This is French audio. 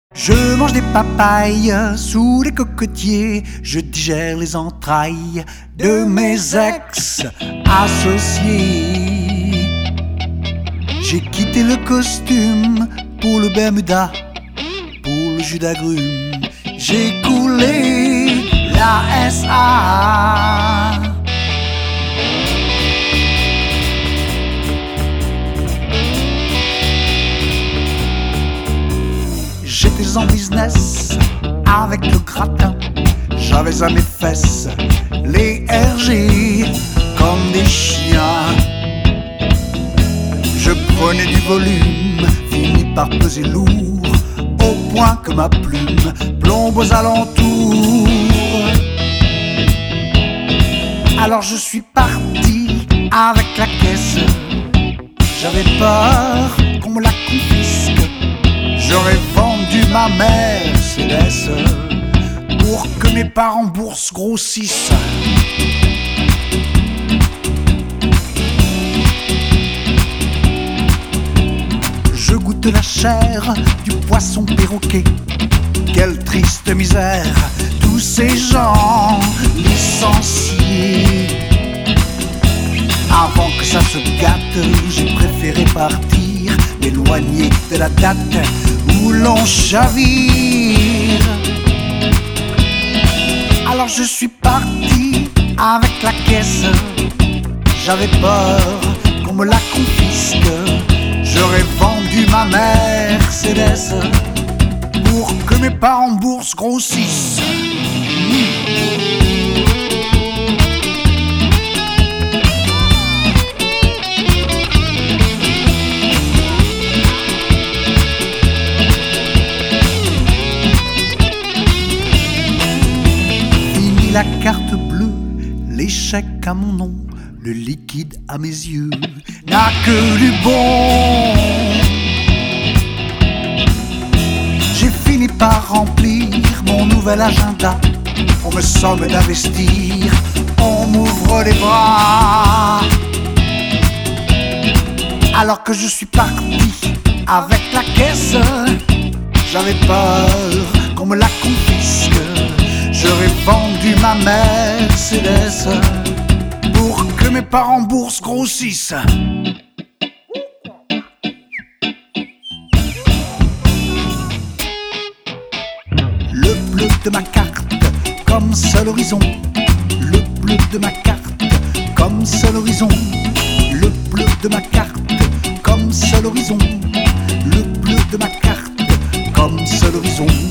Je mange des papayes sous les cocotiers, je digère les entrailles de mes ex-associés. J'ai quitté le costume pour le Bermuda, pour le jus d'agrumes. J'ai coulé la SA. J'étais en business avec le gratin, j'avais à mes fesses les RG comme des chiens. Je prenais du volume, fini par peser lourd, au point que ma plume plombe aux alentours. Alors je suis parti avec la caisse, j'avais peur qu'on me la confisque. J'aurais vendu ma Mercedes pour que mes parts en bourse grossissent. Je goûte la chair du poisson perroquet. Quelle triste misère, tous ces gens licenciés. Avant que ça se gâte, j'ai préféré partir, m'éloigner de la date où l'on chavire. Alors je suis parti avec la caisse, j'avais peur qu'on me la confisque. J'aurais vendu ma Mercedes pour que mes parts en bourse grossissent. La carte bleue, l'échec à mon nom, le liquide à mes yeux n'a que du bon. J'ai fini par remplir mon nouvel agenda. On me somme d'investir, on m'ouvre les bras. Alors que je suis parti avec la caisse, j'avais peur qu'on me la confisque. J'aurais vendu ma Mercedes pour que mes parts en bourse grossissent. Le bleu de ma carte comme seul horizon. Le bleu de ma carte comme seul horizon. Le bleu de ma carte comme seul horizon. Le bleu de ma carte comme seul horizon.